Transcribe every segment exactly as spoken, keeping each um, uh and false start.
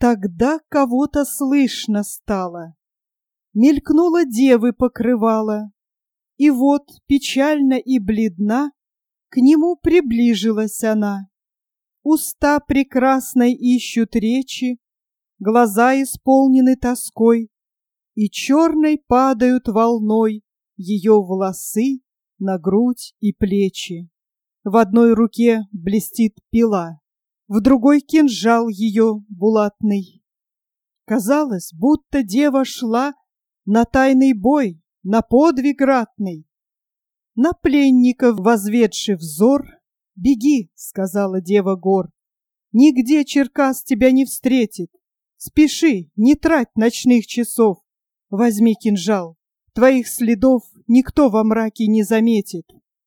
Тогда кого-то слышно стало, мелькнула девы покрывало, и вот, печально и бледна, к нему приближилась она. Уста прекрасной ищут речи, глаза исполнены тоской, и черной падают волной ее волосы на грудь и плечи. В одной руке блестит пила, в другой кинжал ее булатный. Казалось, будто дева шла на тайный бой, на подвиг ратный. На пленников возведший взор: «Беги, — сказала дева гор, — нигде Черкас тебя не встретит. Спеши, не трать ночных часов. Возьми кинжал, твоих следов никто во мраке не заметит».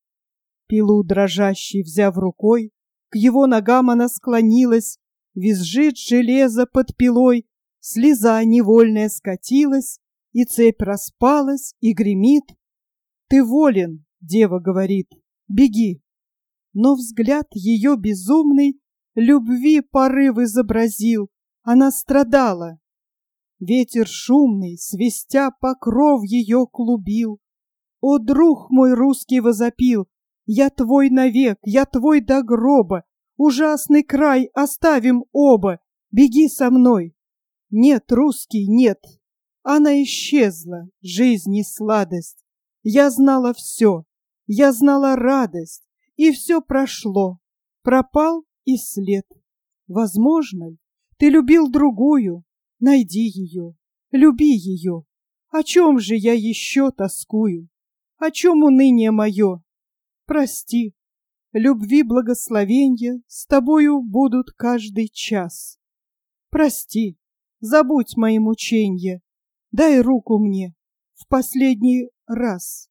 Пилу дрожащей взяв рукой, к его ногам она склонилась, визжит железо под пилой, слеза невольная скатилась, и цепь распалась, и гремит. «Ты волен, — дева говорит, — беги». Но взгляд ее безумный любви порыв изобразил, она страдала. Ветер шумный, свистя, покров ее клубил. «О, друг мой русский!» — возопил, «я твой навек, я твой до гроба, ужасный край оставим оба, беги со мной». Нет, русский, нет, она исчезла, жизнь и сладость. Я знала все, я знала радость, и все прошло, пропал и след. Возможно ли, ты любил другую? Найди ее, люби ее. О чем же я еще тоскую? О чем уныние мое? Прости, любви благословенья с тобою будут каждый час. Прости, забудь мои мученья, дай руку мне в последний раз.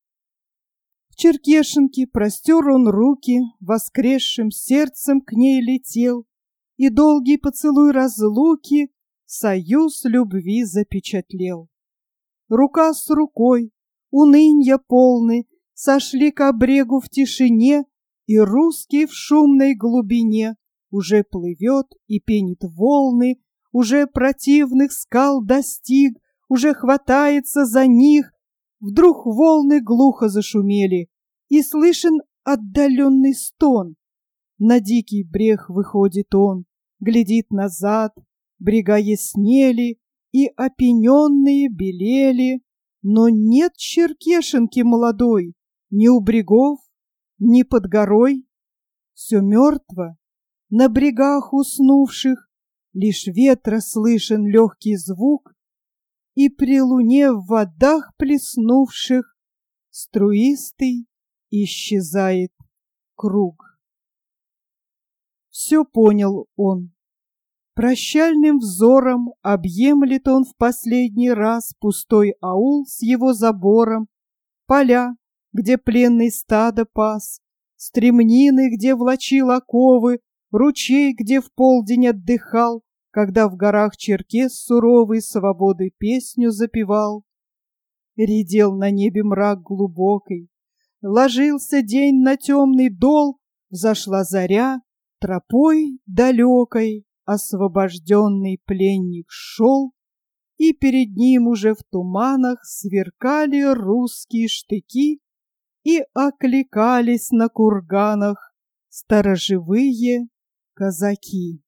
В Черкешенке простер он руки, воскресшим сердцем к ней летел, и долгий поцелуй разлуки союз любви запечатлел. Рука с рукой, унынья полны, сошли к обрегу в тишине, и русский в шумной глубине уже плывет и пенит волны, уже противных скал достиг, уже хватается за них. Вдруг волны глухо зашумели, и слышен отдаленный стон. На дикий брег выходит он, глядит назад, брега яснели и опененные белели, но нет Черкешенки молодой, ни у брегов, ни под горой. Все мертво, на брегах уснувших лишь ветра слышен легкий звук, и при луне в водах плеснувших струистый исчезает круг. Все понял он. Прощальным взором объемлет он в последний раз пустой аул с его забором, поля, где пленный стадо пас, стремнины, где влачил оковы, ручей, где в полдень отдыхал, когда в горах черкес суровый свободы песню запевал. Редел на небе мрак глубокий, ложился день на темный дол, взошла заря, тропой далекой освобожденный пленник шел, и перед ним уже в туманах сверкали русские штыки и окликались на курганах сторожевые казаки.